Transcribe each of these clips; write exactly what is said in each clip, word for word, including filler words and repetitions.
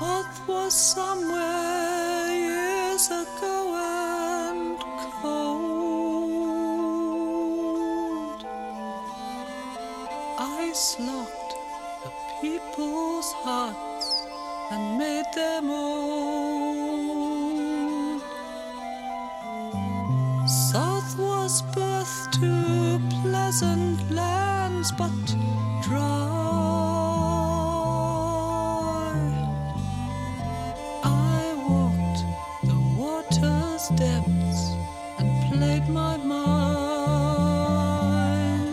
South was somewhere years ago and cold. Ice locked the people's hearts and made them old. South was birth to pleasant lands, but dry. Depths and played my mind.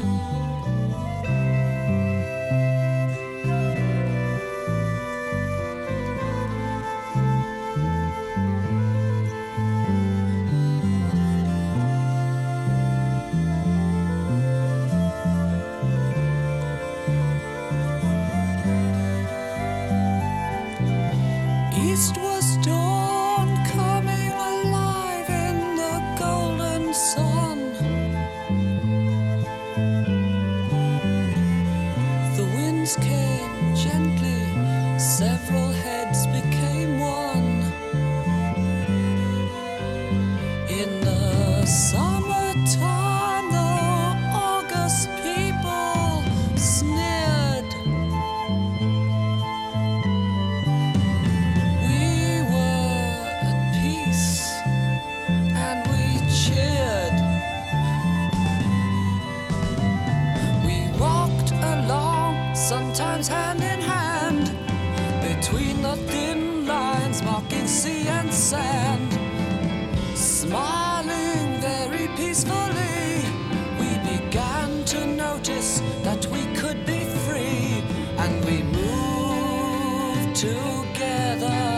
East was dawn coming alive in the golden sun. The winds came gently, several heads became one. In the summertime, the August people sneered. Sometimes hand in hand, between the thin lines marking sea and sand. Smiling very peacefully, we began to notice that we could be free, and we moved together.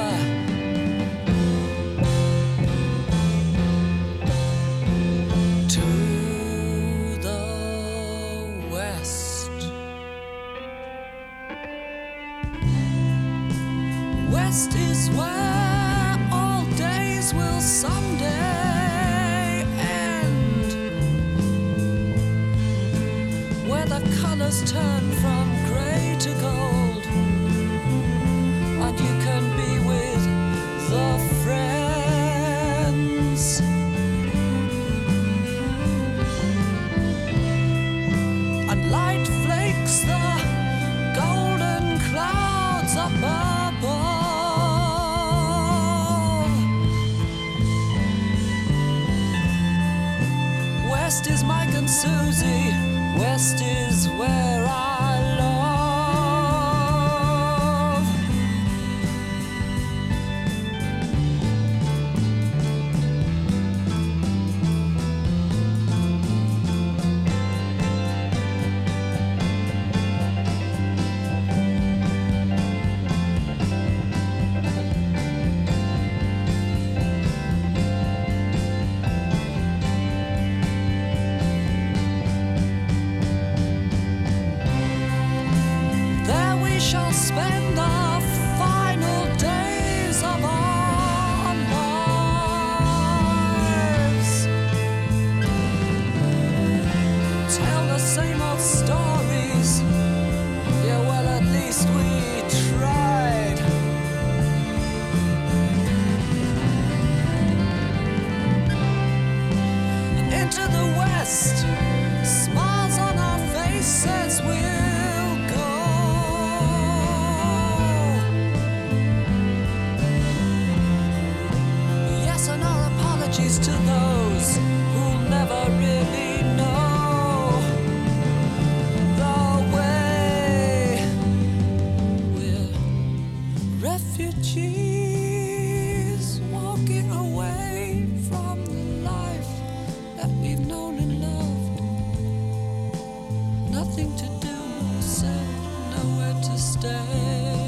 West is where all days will someday end, where the colors turn from gray to gold, and you can be with the friends. And light flakes the golden clouds above. West is Mike and Susie, West is where I love. Shall spend the final days of our lives. Tell the same old stories. Yeah, well, at least we tried. Into the West, smiles on our faces, we'll go. To those who'll never really know the way. We're refugees walking away from the life that we've known and loved. Nothing to do, say, nowhere to stay.